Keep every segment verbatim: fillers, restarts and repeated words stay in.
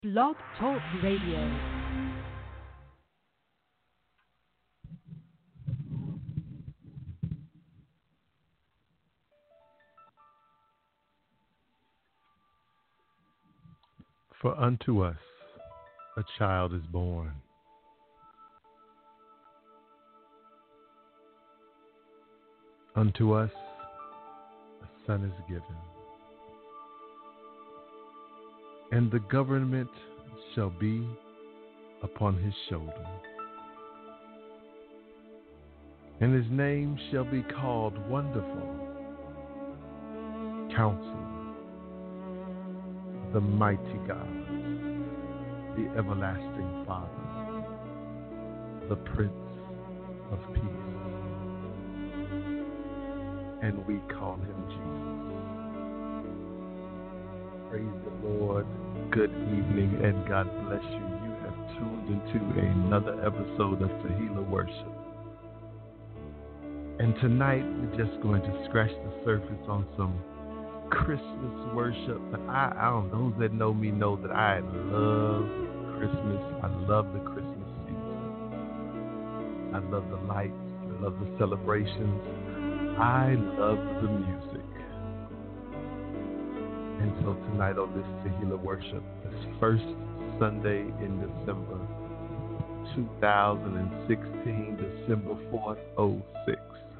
Blog Talk Radio. For unto us a child is born, unto us a son is given, and the government shall be upon his shoulder, and his name shall be called Wonderful, Counselor, the Mighty God, the Everlasting Father, the Prince of Peace, and we call him Jesus. Praise the Lord. Good evening, and God bless you. You have tuned into another episode of Tehillah Worship. And tonight, we're just going to scratch the surface on some Christmas worship. But I, I don't know, those that know me know that I love Christmas. I love the Christmas season. I love the lights. I love the celebrations. I love the music. And so tonight on this Tehillah Worship, this first Sunday in December, two thousand sixteen, December fourth, oh six,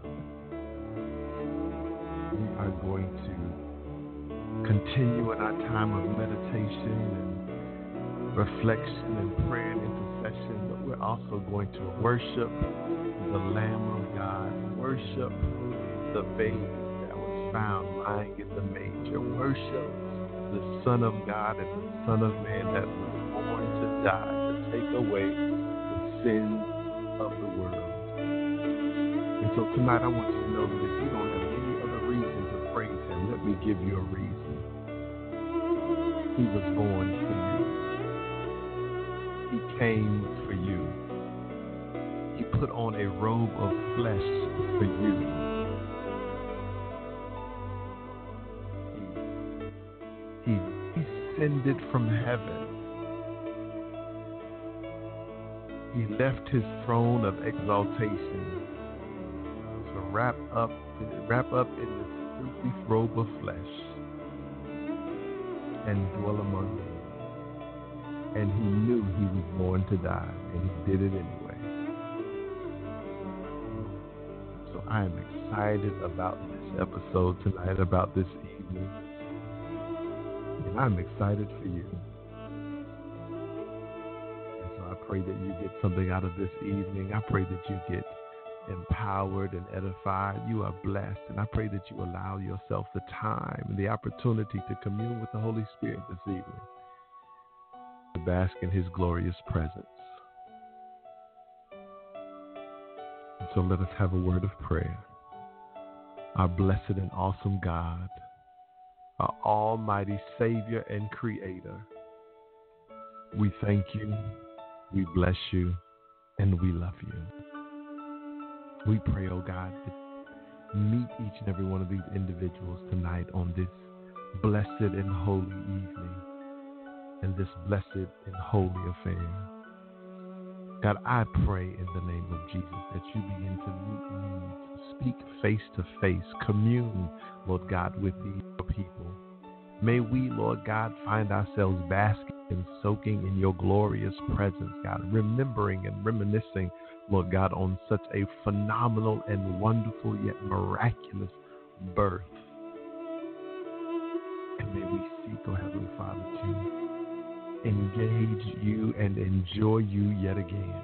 we are going to continue in our time of meditation and reflection and prayer and intercession, but we're also going to worship the Lamb of God, worship the baby that was found lying in the manger, worship the Son of God and the Son of Man that was born to die, to take away the sins of the world. And so tonight I want you to know that if you don't have any other reason to praise him, let me give you a reason. He was born for you. He came for you. He put on a robe of flesh for you. He, he descended from heaven. He left his throne of exaltation to wrap up, wrap up in this filthy robe of flesh and dwell among them. And he knew he was born to die, and he did it anyway. So I am excited about this episode tonight, about this evening. And I'm excited for you. And so I pray that you get something out of this evening. I pray that you get empowered and edified. You are blessed. And I pray that you allow yourself the time and the opportunity to commune with the Holy Spirit this evening, to bask in his glorious presence. And so let us have a word of prayer. Our blessed and awesome God, our almighty Savior and Creator, we thank you, we bless you, and we love you. We pray, oh God, to meet each and every one of these individuals tonight on this blessed and holy evening and this blessed and holy affair. God, I pray in the name of Jesus that you begin to meet needs, speak face to face, commune, Lord God, with these people. May we, Lord God, find ourselves basking and soaking in your glorious presence, God, remembering and reminiscing, Lord God, on such a phenomenal and wonderful yet miraculous birth. And may we seek, oh Heavenly Father, to engage you and enjoy you yet again.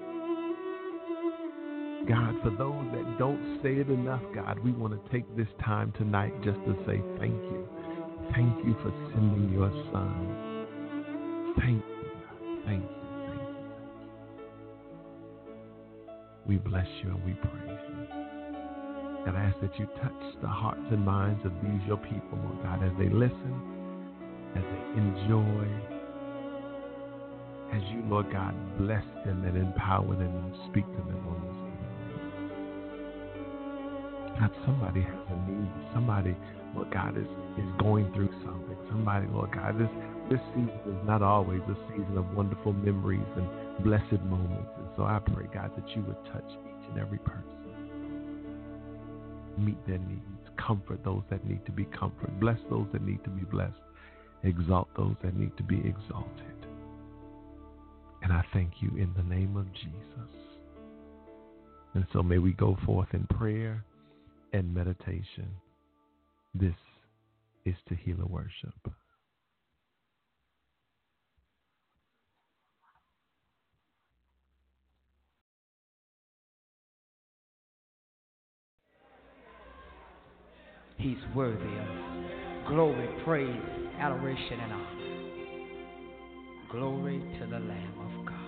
God, for those that don't say it enough, God, we want to take this time tonight just to say thank you. Thank you for sending your son. Thank you, God. Thank you, thank you. We bless you and we praise you. God, I ask that you touch the hearts and minds of these your people, Lord God, as they listen, as they enjoy, as you, Lord God, bless them and empower them and speak to them on this evening. God, somebody has a need. Somebody, Lord God, is, is going through something. Somebody, Lord God, this, this season is not always a season of wonderful memories and blessed moments. And so I pray, God, that you would touch each and every person. Meet their needs. Comfort those that need to be comforted. Bless those that need to be blessed. Exalt those that need to be exalted. And I thank you in the name of Jesus. And so may we go forth in prayer and meditation. This is Tehillah Worship. He's worthy of glory, praise, adoration, and honor. Glory to the Lamb of God.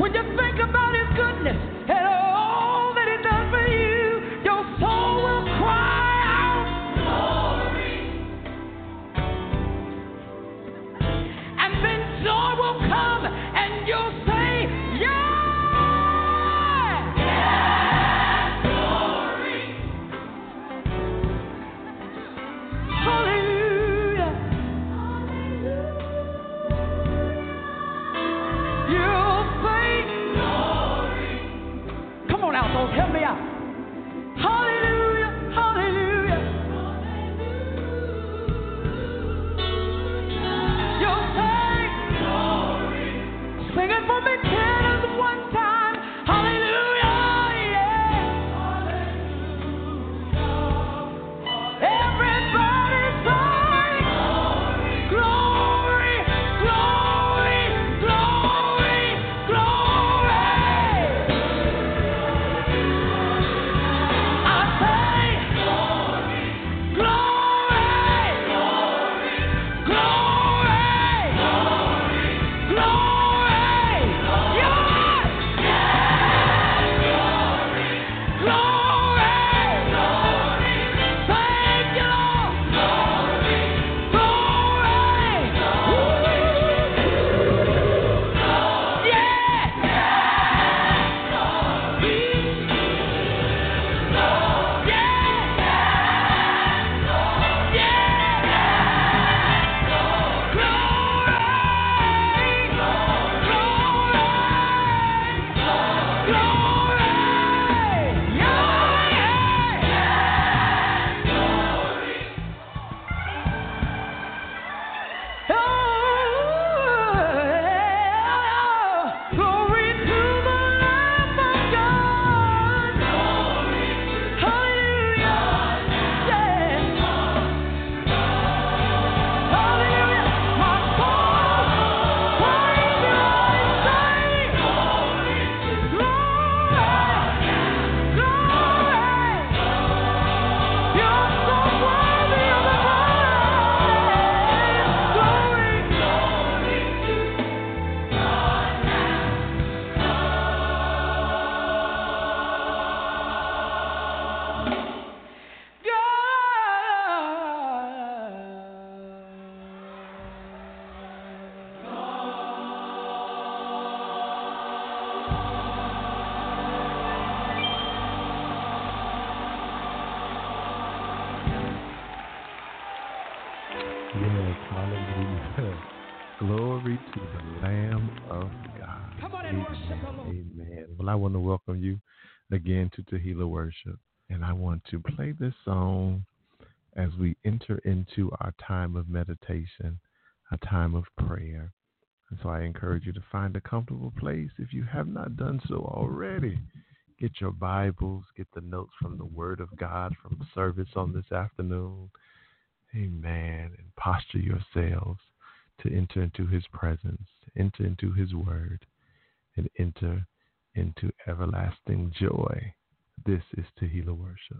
When you think about his goodness and all that he done for you, your soul will cry out, glory. And then joy will come and you'll say, yeah. Yeah, glory. Hallelujah. You'll say, glory. Come on out, folks, help me out. Hallelujah, hallelujah. You'll say, glory. Sing it for me, tenors, one time. Hallelujah, yeah. Everybody say, glory, glory, glory, glory. I say, glory, glory, glory, glory, glory. Yes, glory, glory. Thank you, Lord. Glory, glory. Yeah. Glory to the Lamb of God. Hallelujah. Yeah. Hallelujah. My soul praise you, I say. Glory, glory, glory. You're so worthy of the praise. Glory, glory to Yes, hallelujah. Glory to the Lamb of God. Come on and worship the Lord. Amen. Well, I want to welcome you again to Tehillah Worship. And I want to play this song as we enter into our time of meditation, our time of prayer. And so I encourage you to find a comfortable place if you have not done so already. Get your Bibles, get the notes from the Word of God from service on this afternoon. Amen. And posture yourselves to enter into his presence, enter into his word, and enter into everlasting joy. This is Tehillah Worship.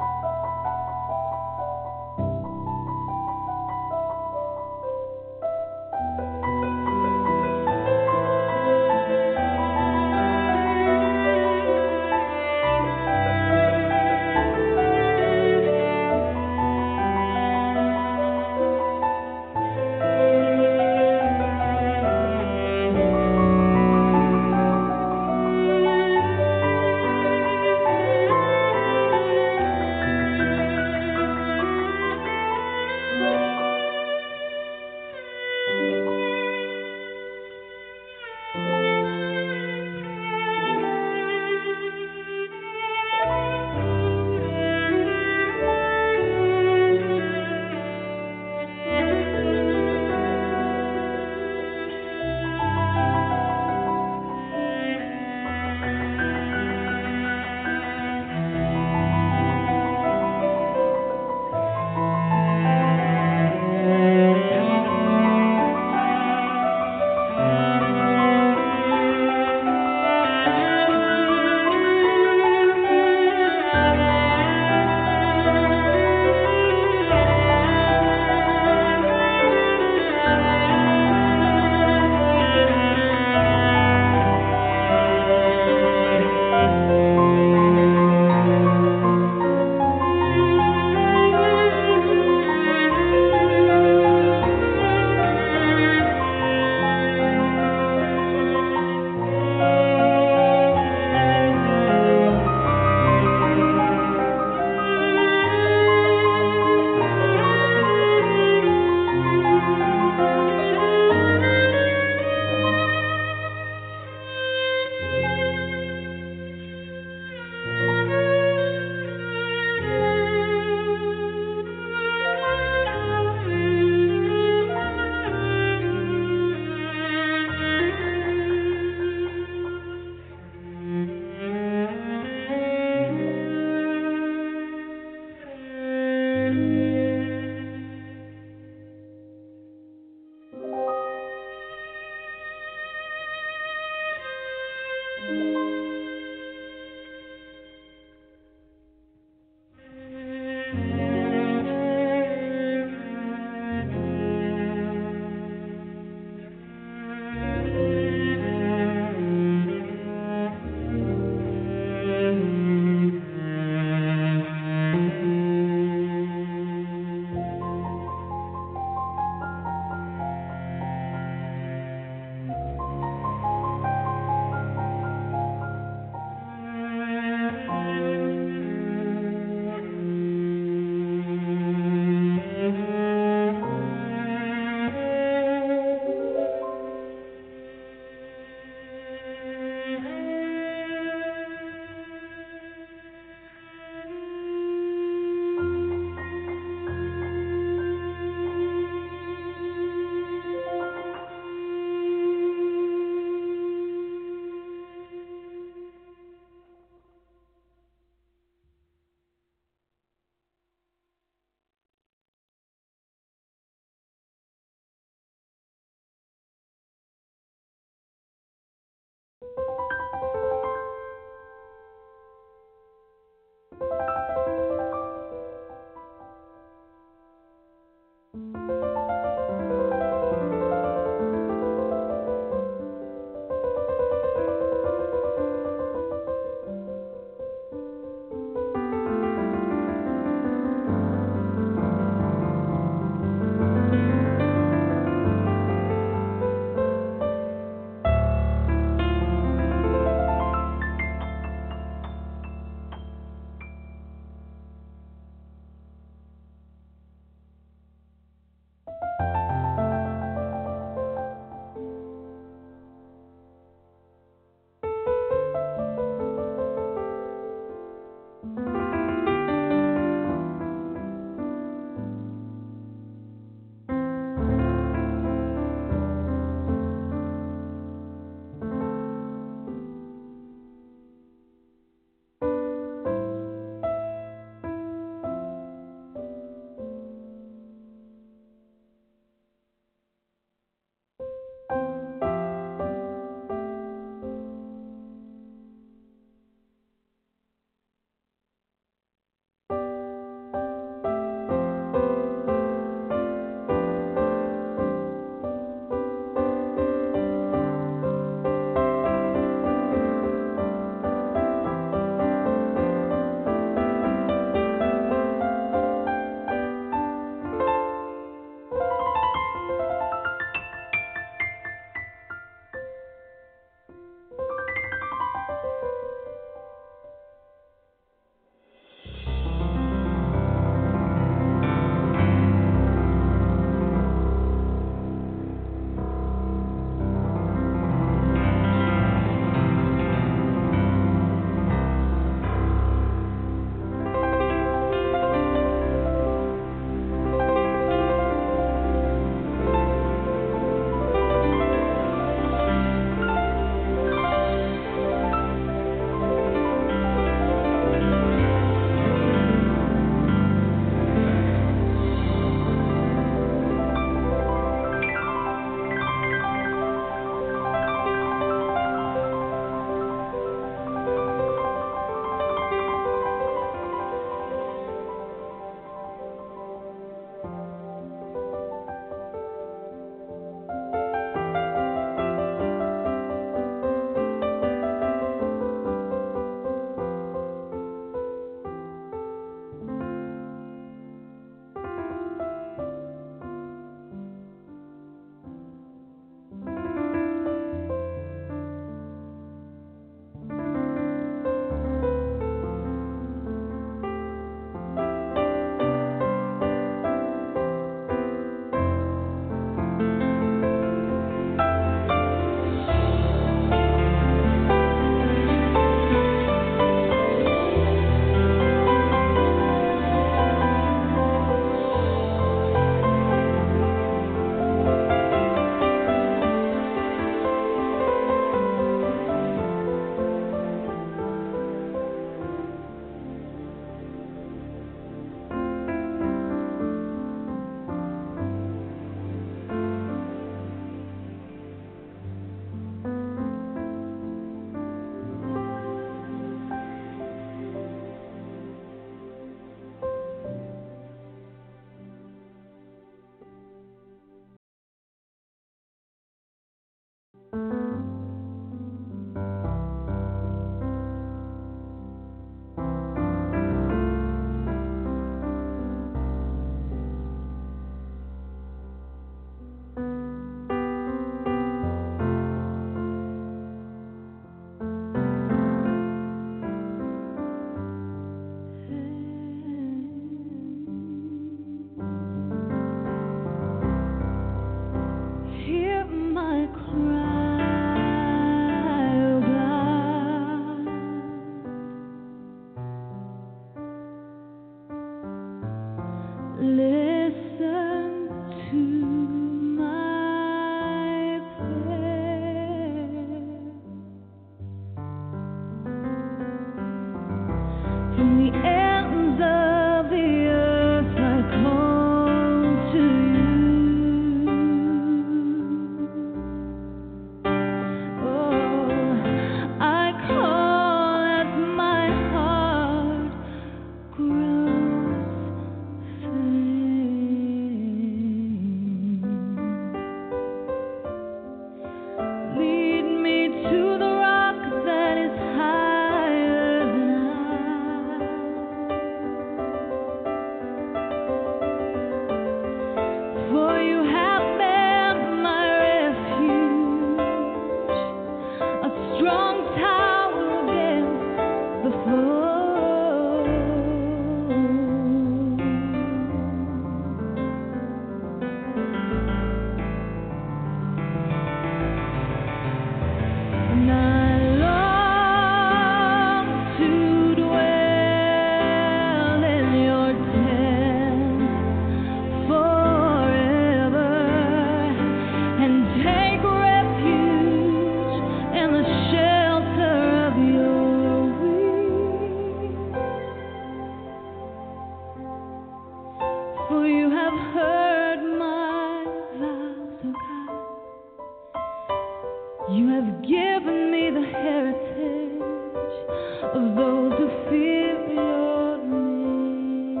given me the heritage of those who fear your name.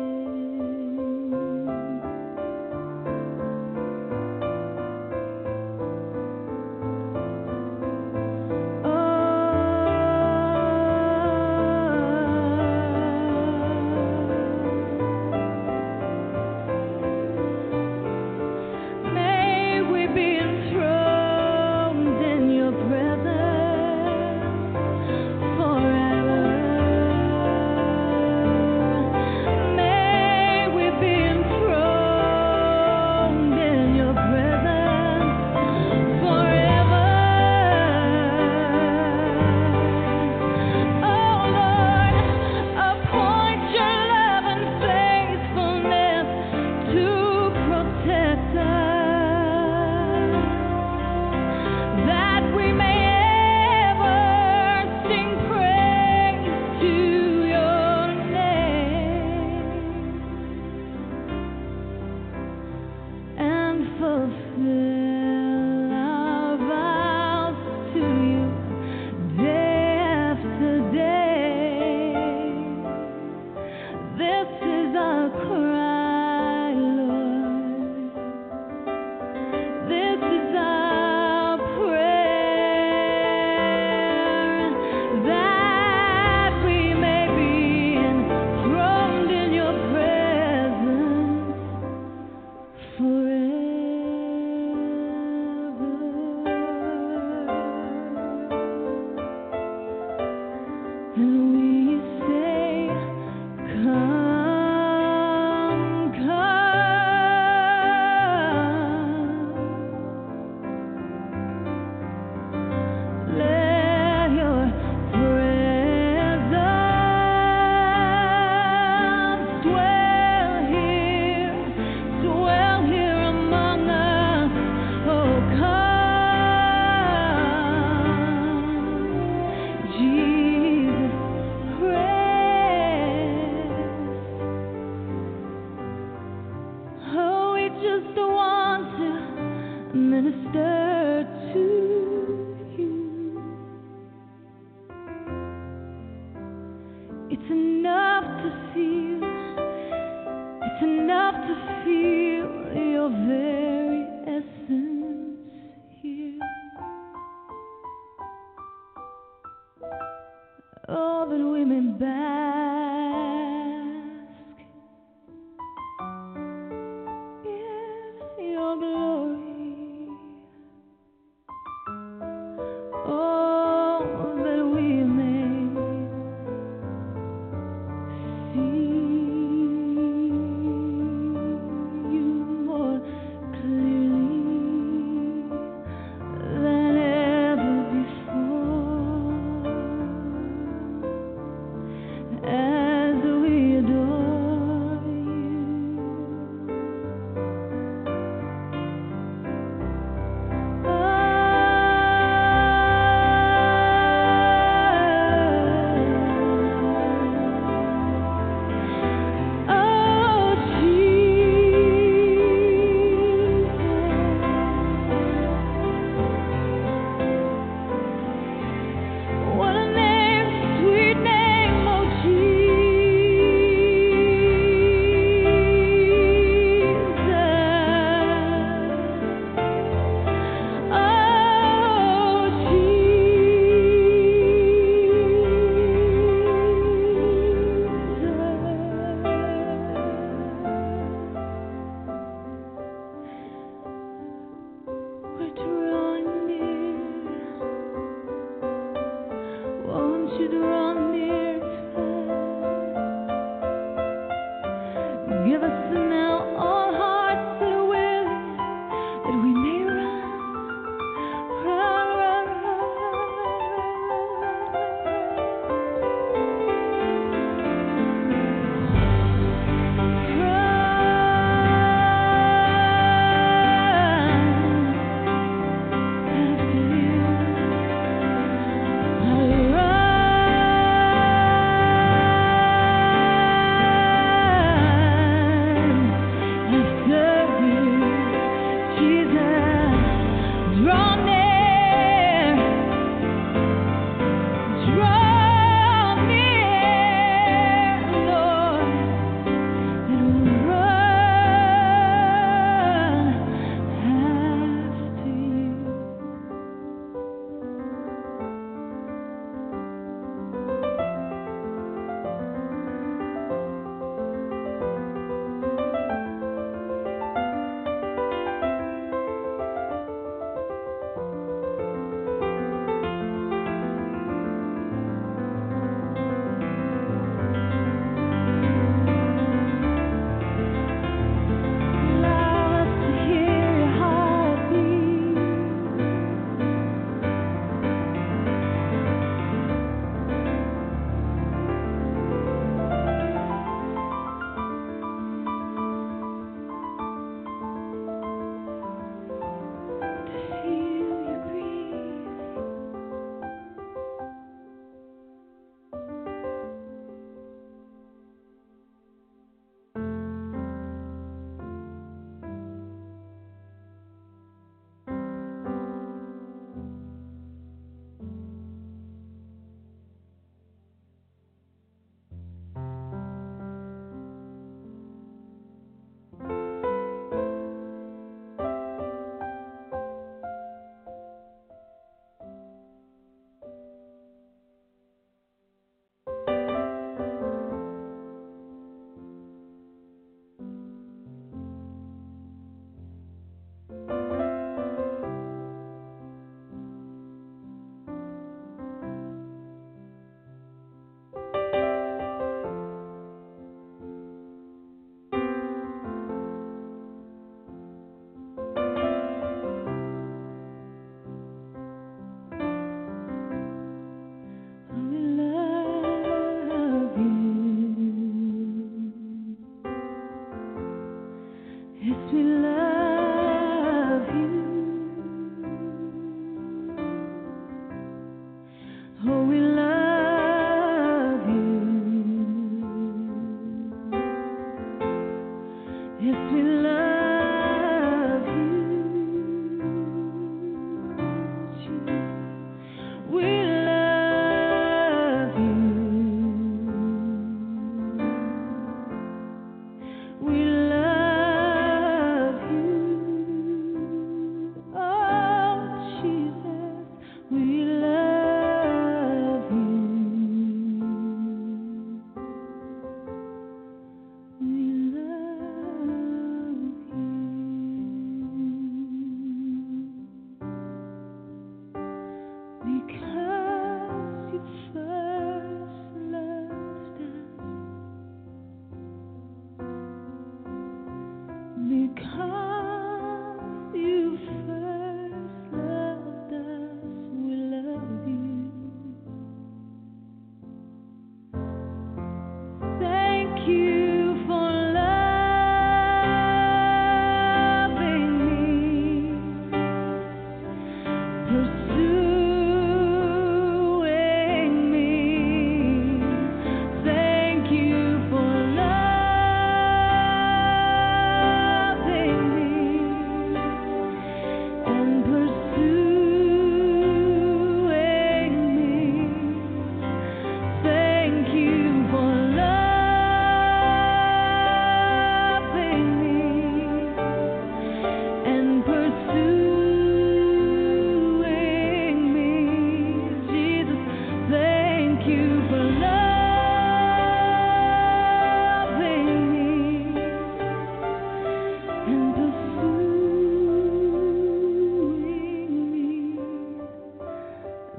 Oh, may we be enthroned in your presence forever. May we be enthroned in your presence forever. Oh Lord, appoint your love and faithfulness to protect us, that we may ever sing praise to your name and fulfill our vows to you day after day. This is our cry, Lord. This is our prayer, that we may be enthroned in your presence forever. And we say, come, come. Let your presence dwell here, dwell here among us. Oh, come, Jesus, Christ. Oh, we just want to minister to you. It's enough to feel, it's enough to feel your very essence here. Oh, that we may bask in your glory. Oh, that we may see you more clearly than ever before, as we adore you. Oh, Jesus, what a name, sweet name, oh Jesus. Oh, Jesus. We're drawing near. Won't you draw near to us? Give us now all hearts that are willing, that we may run, run, run, run, run after you.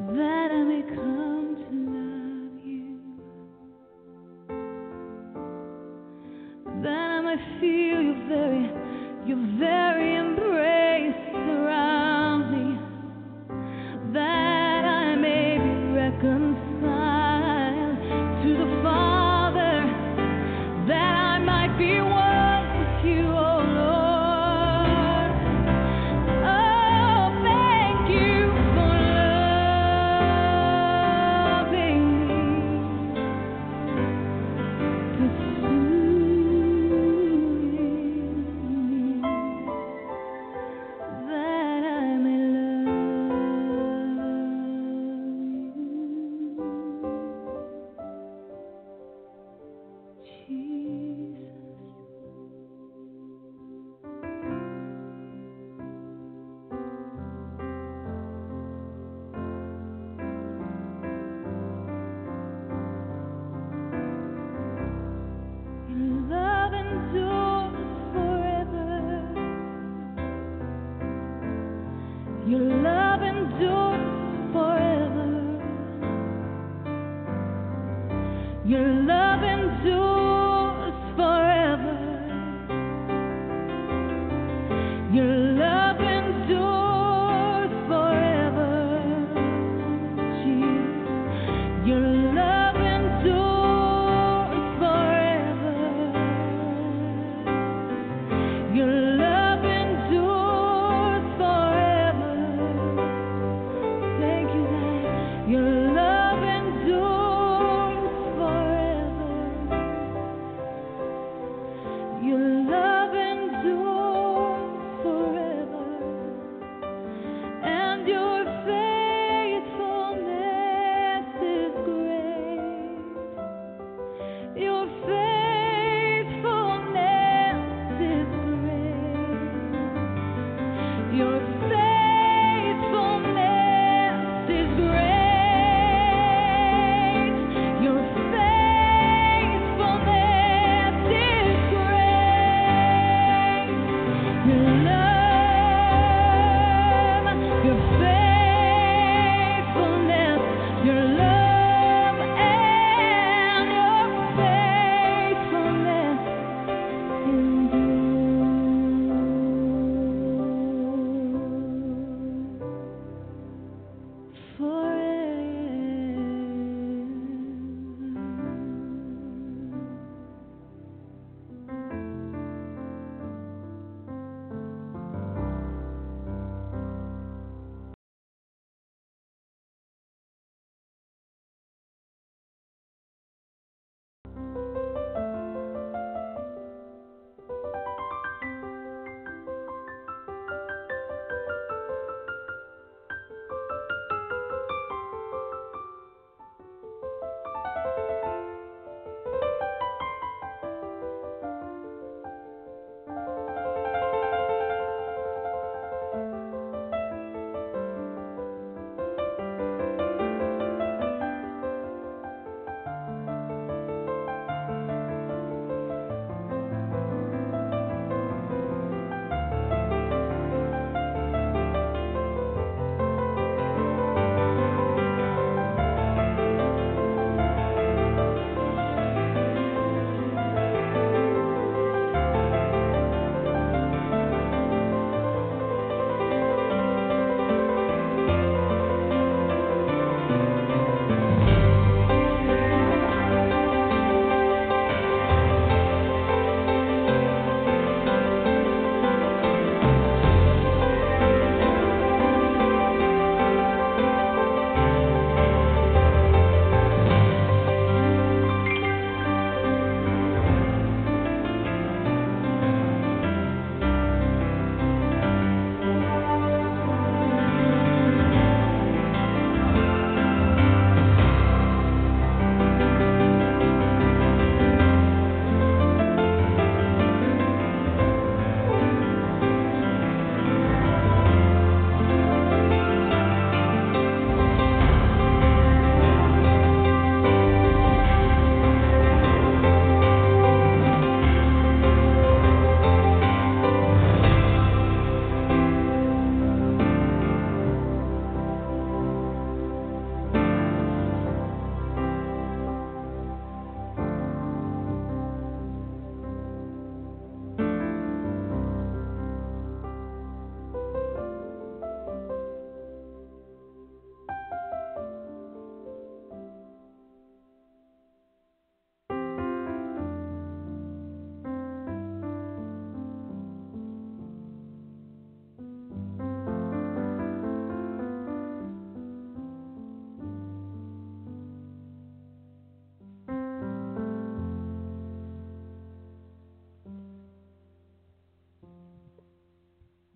that I may come to love you, that I may feel your very, your very embrace around me, that I may be reconciled to the Father, that I might be one with you, oh Lord. Oh, thank you for love.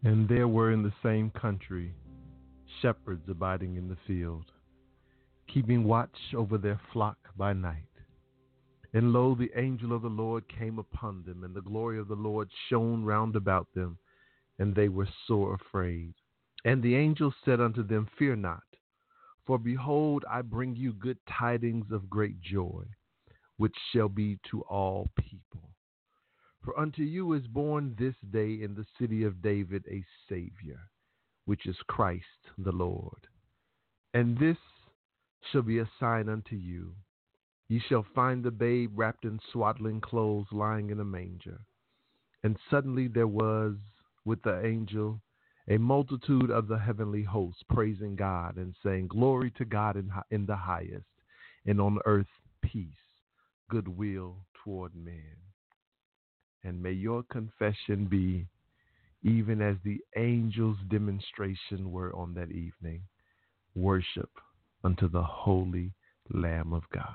And there were in the same country shepherds abiding in the field, keeping watch over their flock by night. And lo, the angel of the Lord came upon them, and the glory of the Lord shone round about them, and they were sore afraid. And the angel said unto them, Fear not, for behold, I bring you good tidings of great joy, which shall be to all people. For unto you is born this day in the city of David a Savior, which is Christ the Lord. And this shall be a sign unto you. Ye shall find the babe wrapped in swaddling clothes, lying in a manger. And suddenly there was with the angel a multitude of the heavenly hosts, praising God and saying, Glory to God in, in the highest, and on earth peace, goodwill toward men. And may your confession be even as the angels' demonstration were on that evening, worship unto the holy Lamb of God.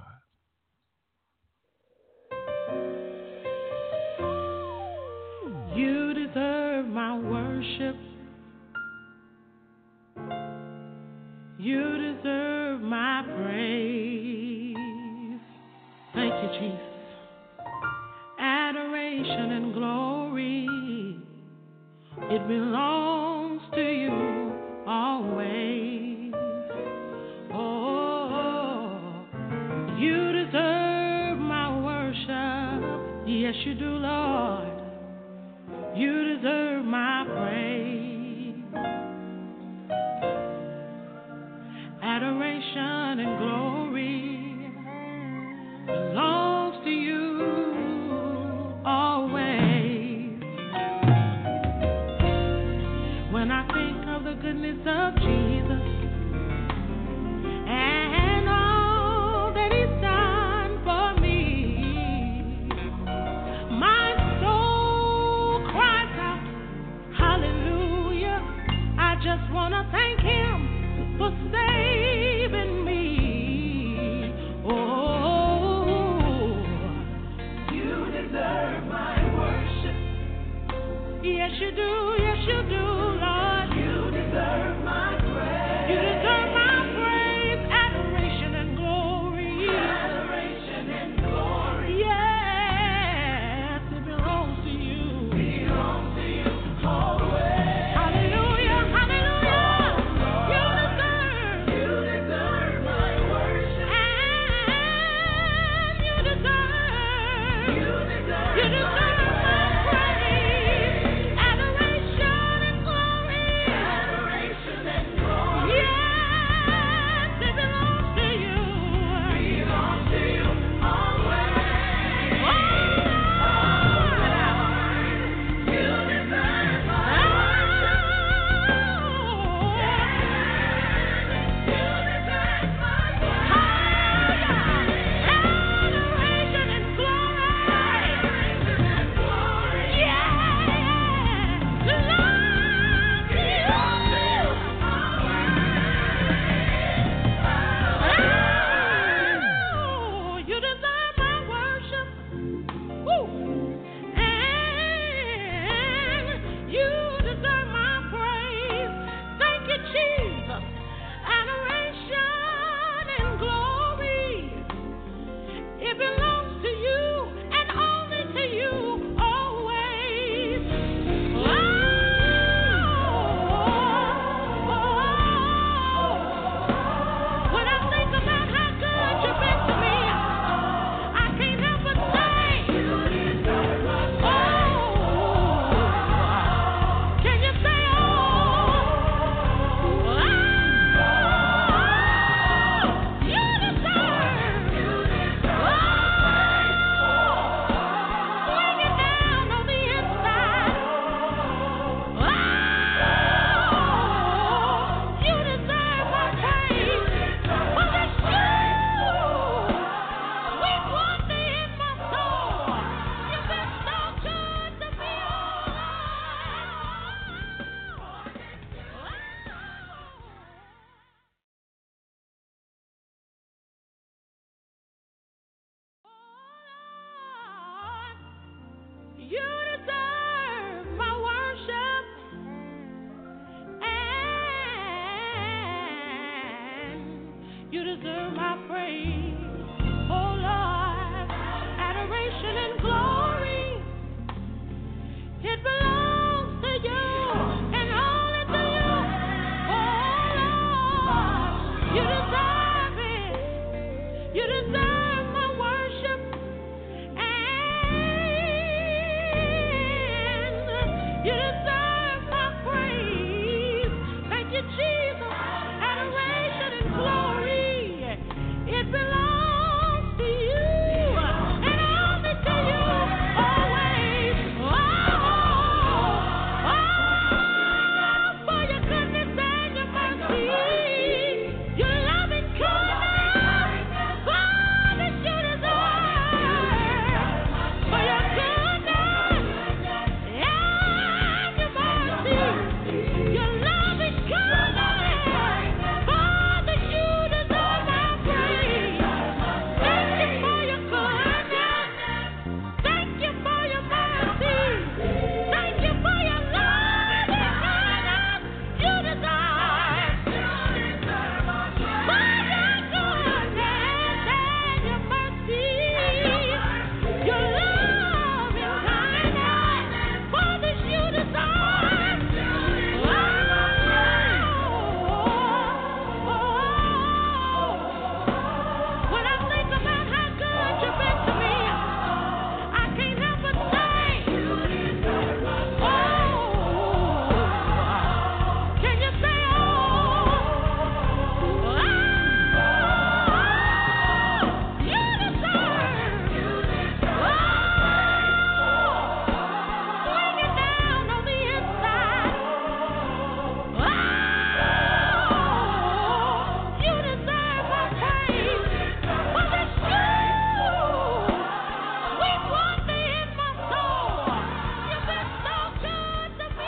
You deserve my worship. You deserve my praise. Thank you, Jesus. Adoration and glory, it belongs to you always. Oh, you deserve my worship. Yes, you do, Lord. You deserve my praise. Adoration and glory belongs to you always. When I think of the goodness of Jesus and all that He's done for me, my soul cries out, hallelujah. I just want to thank Him for saving me. Oh, You deserve my praise. Oh Lord, adoration and glory, it belongs to you and only to you. Oh Lord, you deserve it. You deserve my worship and you deserve my praise. Thank you, Jesus. Adoration and glory, it belongs to you and only to you always. Oh, oh, for your goodness and your mercy, your loving kindness, Father, you deserve. For your goodness and your mercy, your loving kindness, Father, you deserve my praise. Thank you for your goodness. Thank you for your mercy. Thank you for your loving kindness. You deserve. For your goodness and your mercy, your loving kindness, Father, you deserve. When I think about how good you've been to me, I can't help but say, oh, can you say, oh, oh, you deserve. Oh, swing it down on the inside. Oh, you deserve my praise. For the sweet wonder in my soul. You've been so good to me,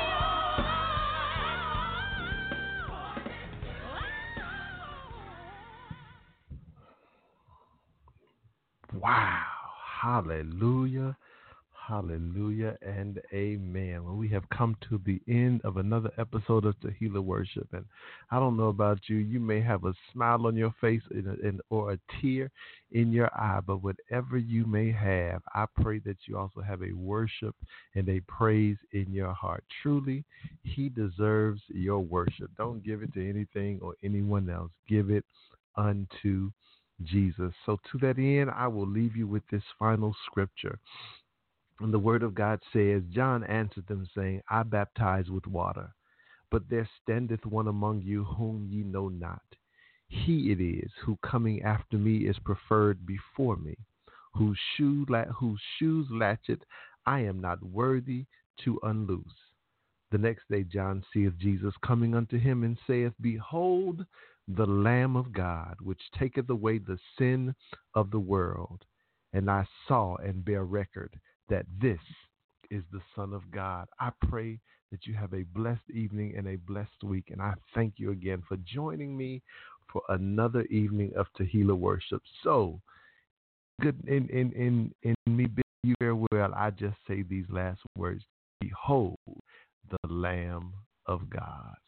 Wow. Hallelujah. Hallelujah and amen. Well, we have come to the end of another episode of Tehillah Worship. And I don't know about you, you may have a smile on your face and a, and, or a tear in your eye, but whatever you may have, I pray that you also have a worship and a praise in your heart. Truly, he deserves your worship. Don't give it to anything or anyone else. Give it unto Jesus. So to that end, I will leave you with this final scripture. And the word of God says, John answered them, saying, I baptize with water, but there standeth one among you whom ye know not. He it is who coming after me is preferred before me, whose shoe la- whose shoes latchet I am not worthy to unloose. The next day John seeth Jesus coming unto him, and saith, Behold the Lamb of God, which taketh away the sin of the world. And I saw and bear record that this is the Son of God. I pray that you have a blessed evening and a blessed week. And I thank you again for joining me for another evening of Tehillah Worship. So, good in, in, in, in me bidding you farewell, I just say these last words. Behold the Lamb of God.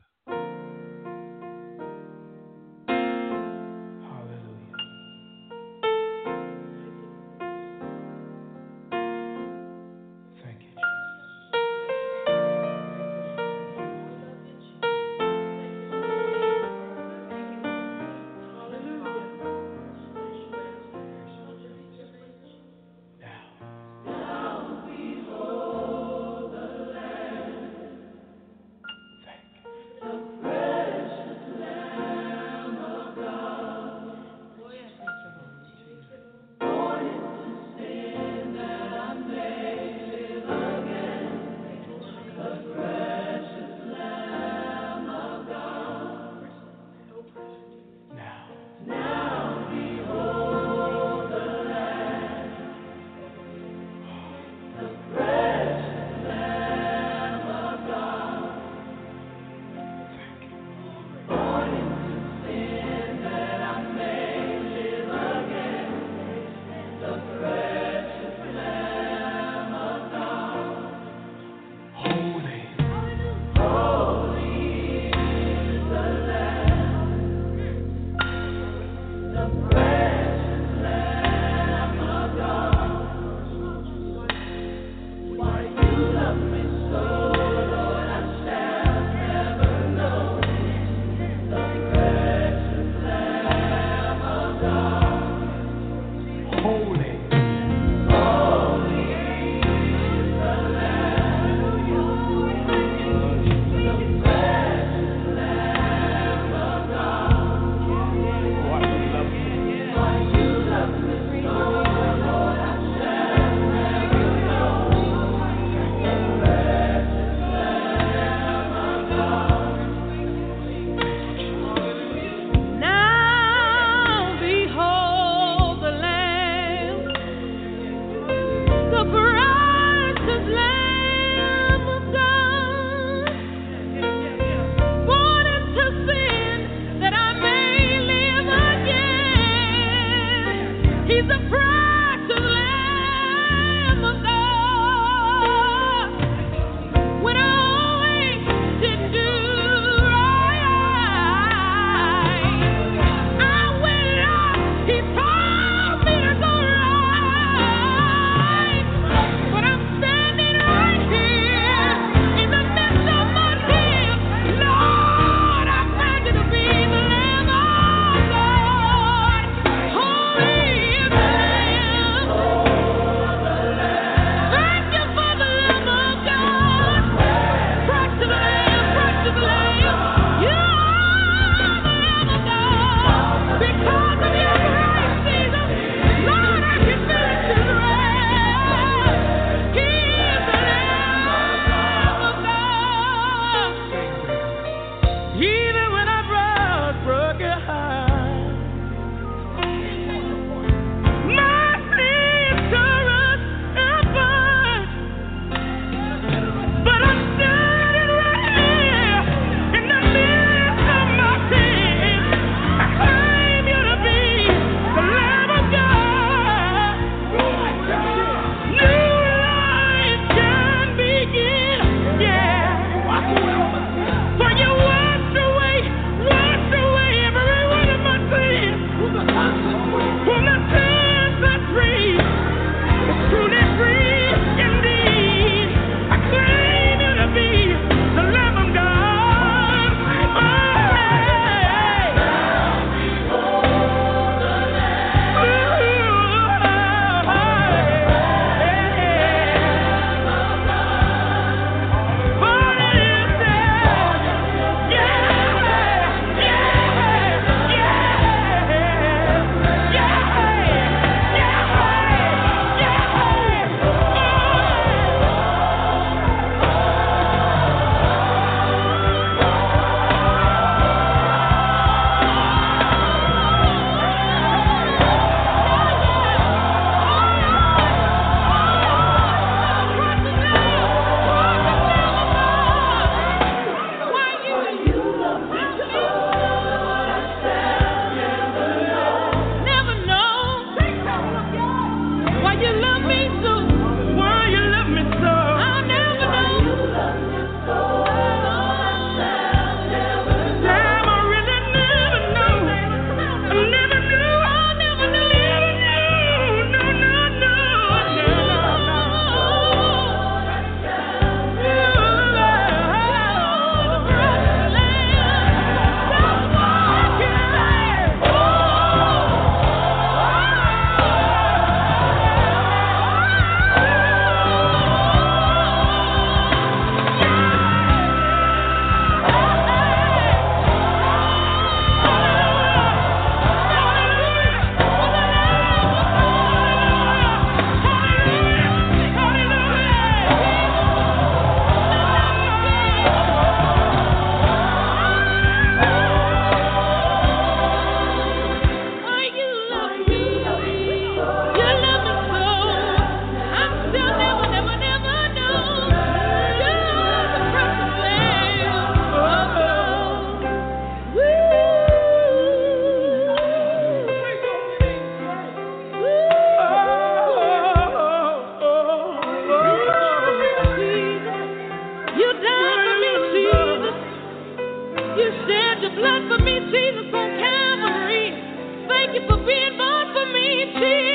Thank you for being born for me, Jesus.